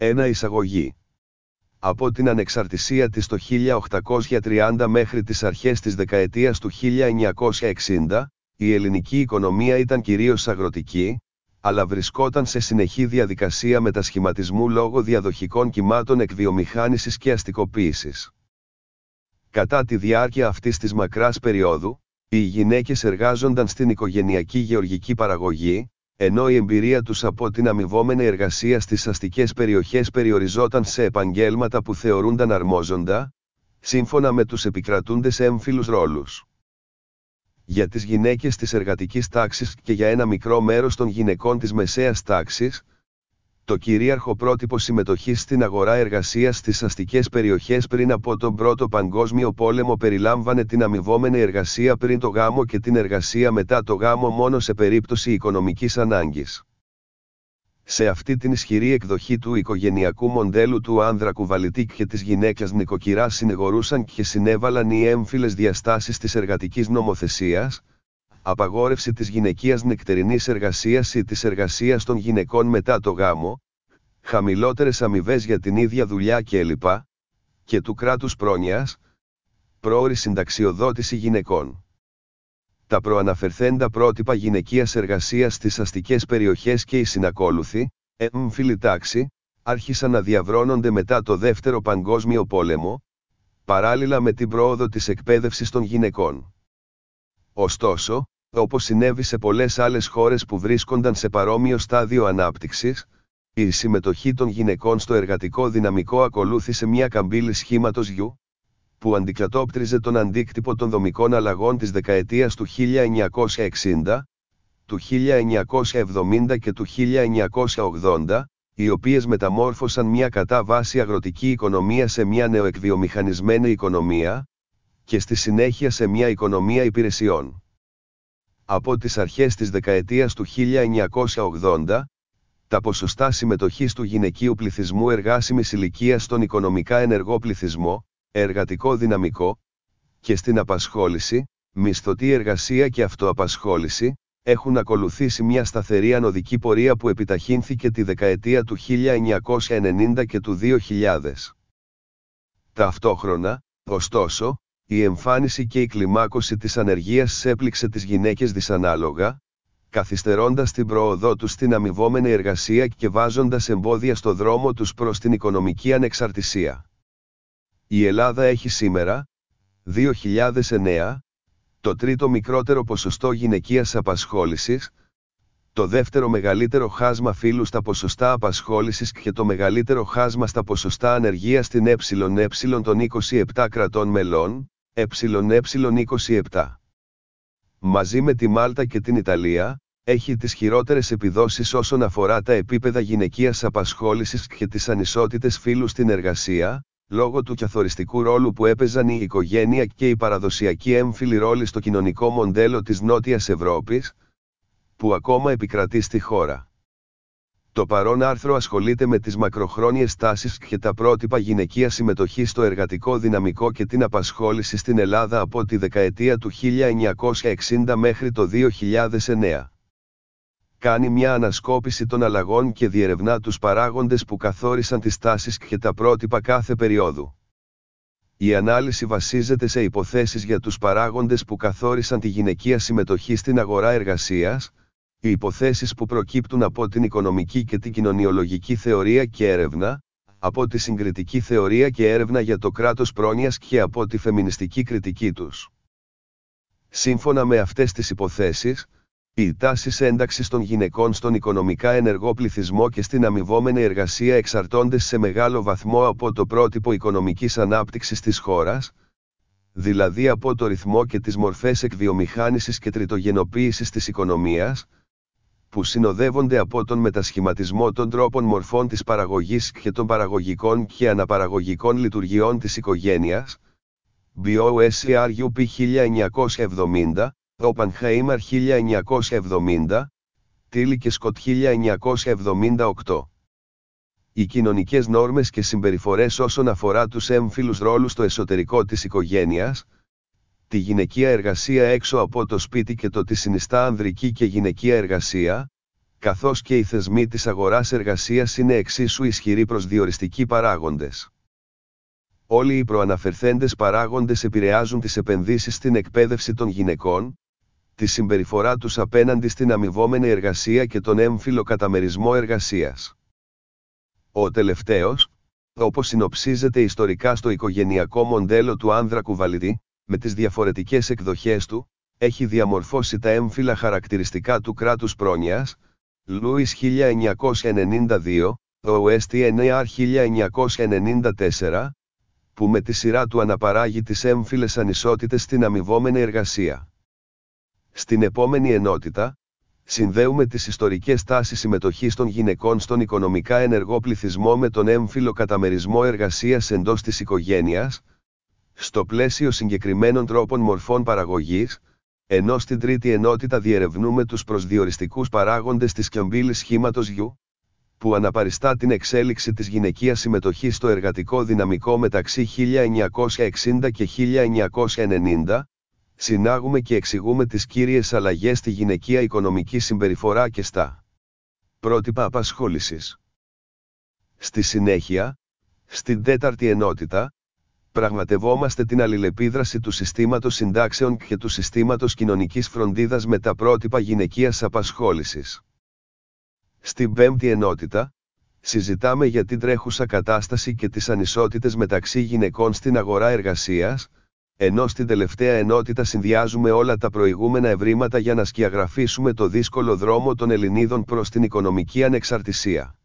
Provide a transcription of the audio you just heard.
Ένα εισαγωγή. Από την ανεξαρτησία της το 1830 μέχρι τις αρχές της δεκαετίας του 1960, η ελληνική οικονομία ήταν κυρίως αγροτική, αλλά βρισκόταν σε συνεχή διαδικασία μετασχηματισμού λόγω διαδοχικών κυμάτων εκβιομηχάνησης και αστικοποίησης. Κατά τη διάρκεια αυτής της μακράς περίοδου, οι γυναίκες εργάζονταν στην οικογενειακή γεωργική παραγωγή, ενώ η εμπειρία τους από την αμοιβόμενη εργασία στις αστικές περιοχές περιοριζόταν σε επαγγέλματα που θεωρούνταν αρμόζοντα, σύμφωνα με τους επικρατούντες έμφυλους ρόλους. Για τις γυναίκες της εργατικής τάξης και για ένα μικρό μέρος των γυναικών της μεσαίας τάξης, το κυρίαρχο πρότυπο συμμετοχής στην αγορά εργασίας στις αστικές περιοχές πριν από τον Πρώτο Παγκόσμιο Πόλεμο περιλάμβανε την αμοιβόμενη εργασία πριν το γάμο και την εργασία μετά το γάμο μόνο σε περίπτωση οικονομικής ανάγκης. Σε αυτή την ισχυρή εκδοχή του οικογενειακού μοντέλου του άνδρα κουβαλητή και της γυναίκας νοικοκυράς συνηγορούσαν και συνέβαλαν οι έμφυλες διαστάσεις της εργατικής νομοθεσίας, απαγόρευση της γυναικείας νεκτερινής εργασίας ή της εργασίας των γυναικών μετά το γάμο, χαμηλότερες αμοιβές για την ίδια δουλειά κλπ. Και του κράτους πρόνοιας, πρόωρη συνταξιοδότηση γυναικών. Τα προαναφερθέντα πρότυπα γυναικείας εργασίας στις αστικές περιοχές και η συνακόλουθη, έμφυλη τάξη, άρχισαν να διαβρώνονται μετά το Δεύτερο Παγκόσμιο Πόλεμο, παράλληλα με την πρόοδο της εκπαίδευσης των γυναικών. Ωστόσο, όπως συνέβη σε πολλές άλλες χώρες που βρίσκονταν σε παρόμοιο στάδιο ανάπτυξης, η συμμετοχή των γυναικών στο εργατικό δυναμικό ακολούθησε μια καμπύλη σχήματος γιου, που αντικατόπτριζε τον αντίκτυπο των δομικών αλλαγών της δεκαετίας του 1960, του 1970 και του 1980, οι οποίες μεταμόρφωσαν μια κατά βάση αγροτική οικονομία σε μια νεοεκβιομηχανισμένη οικονομία, και στη συνέχεια σε μια οικονομία υπηρεσιών. Από τις αρχές της δεκαετίας του 1980, τα ποσοστά συμμετοχής του γυναικείου πληθυσμού εργάσιμης ηλικίας στον οικονομικά ενεργό πληθυσμό, εργατικό δυναμικό, και στην απασχόληση, μισθωτή εργασία και αυτοαπασχόληση, έχουν ακολουθήσει μια σταθερή ανωδική πορεία που επιταχύνθηκε τη δεκαετία του 1990 και του 2000. Ταυτόχρονα, ωστόσο, η εμφάνιση και η κλιμάκωση της ανεργίας έπληξε τις γυναίκες δυσανάλογα, καθυστερώντας την πρόοδό τους στην αμοιβόμενη εργασία και βάζοντας εμπόδια στο δρόμο τους προς την οικονομική ανεξαρτησία. Η Ελλάδα έχει σήμερα, 2009, το τρίτο μικρότερο ποσοστό γυναικείας απασχόλησης, το δεύτερο μεγαλύτερο χάσμα φύλου στα ποσοστά απασχόλησης και το μεγαλύτερο χάσμα στα ποσοστά ανεργίας στην ΕΕ των 27 κρατών μελών, ΕΕ27. Μαζί με τη Μάλτα και την Ιταλία, έχει τις χειρότερες επιδόσεις όσον αφορά τα επίπεδα γυναικείας απασχόλησης και τις ανισότητες φύλου στην εργασία, λόγω του καθοριστικού ρόλου που έπαιζαν η οικογένεια και η παραδοσιακή έμφυλη ρόλη στο κοινωνικό μοντέλο της Νότιας Ευρώπης, που ακόμα επικρατεί στη χώρα. Το παρόν άρθρο ασχολείται με τις μακροχρόνιες τάσεις και τα πρότυπα γυναικείας συμμετοχής στο εργατικό δυναμικό και την απασχόληση στην Ελλάδα από τη δεκαετία του 1960 μέχρι το 2009. Κάνει μια ανασκόπηση των αλλαγών και διερευνά τους παράγοντες που καθόρισαν τις τάσεις και τα πρότυπα κάθε περίοδου. Η ανάλυση βασίζεται σε υποθέσεις για τους παράγοντες που καθόρισαν τη γυναικεία συμμετοχή στην αγορά εργασίας, οι υποθέσεις που προκύπτουν από την οικονομική και την κοινωνιολογική θεωρία και έρευνα, από τη συγκριτική θεωρία και έρευνα για το κράτος πρόνοιας και από τη φεμινιστική κριτική τους. Σύμφωνα με αυτές τις υποθέσεις, οι τάσεις ένταξης των γυναικών στον οικονομικά ενεργό πληθυσμό και στην αμοιβόμενη εργασία εξαρτώνται σε μεγάλο βαθμό από το πρότυπο οικονομικής ανάπτυξης της χώρας, δηλαδή από το ρυθμό και τις μορφές εκβιομηχάνησης και τριτογενοποίησης της οικονομίας, που συνοδεύονται από τον μετασχηματισμό των τρόπων μορφών της παραγωγής και των παραγωγικών και αναπαραγωγικών λειτουργιών της οικογένειας, BOSCRUP 1970, Oppenheimer 1970, Tilly και Scott 1978. Οι κοινωνικές νόρμες και συμπεριφορές όσον αφορά τους έμφυλους ρόλους στο εσωτερικό της οικογένειας, τη γυναικεία εργασία έξω από το σπίτι και το τι συνιστά ανδρική και γυναικεία εργασία, καθώς και οι θεσμοί της αγοράς εργασίας είναι εξίσου ισχυροί προσδιοριστικοί παράγοντες. Όλοι οι προαναφερθέντες παράγοντες επηρεάζουν τις επενδύσεις στην εκπαίδευση των γυναικών, τη συμπεριφορά τους απέναντι στην αμοιβόμενη εργασία και τον έμφυλο καταμερισμό εργασίας. Ο τελευταίος, όπως συνοψίζεται ιστορικά στο οικογενειακό μοντέλο του άνδρα κουβαλητή, με τις διαφορετικές εκδοχές του, έχει διαμορφώσει τα έμφυλα χαρακτηριστικά του κράτους πρόνοιας, Λούις 1992, OSTNR 1994, που με τη σειρά του αναπαράγει τις έμφυλες ανισότητες στην αμοιβόμενη εργασία. Στην επόμενη ενότητα, συνδέουμε τις ιστορικές τάσεις συμμετοχής των γυναικών στον οικονομικά ενεργό πληθυσμό με τον έμφυλο καταμερισμό εργασίας εντός της οικογένειας, στο πλαίσιο συγκεκριμένων τρόπων μορφών παραγωγής, ενώ στην τρίτη ενότητα διερευνούμε τους προσδιοριστικούς παράγοντες της κιομπύλης σχήματος γιου, που αναπαριστά την εξέλιξη της γυναικείας συμμετοχής στο εργατικό δυναμικό μεταξύ 1960 και 1990, συνάγουμε και εξηγούμε τις κύριες αλλαγές στη γυναικεία οικονομική συμπεριφορά και στα πρότυπα απασχόλησης. Στη συνέχεια, στην τέταρτη ενότητα, πραγματευόμαστε την αλληλεπίδραση του συστήματος συντάξεων και του συστήματος κοινωνικής φροντίδας με τα πρότυπα γυναικείας απασχόλησης. Στην πέμπτη ενότητα, συζητάμε για την τρέχουσα κατάσταση και τις ανισότητες μεταξύ γυναικών στην αγορά εργασίας, ενώ στην τελευταία ενότητα συνδυάζουμε όλα τα προηγούμενα ευρήματα για να σκιαγραφίσουμε το δύσκολο δρόμο των Ελληνίδων προς την οικονομική ανεξαρτησία.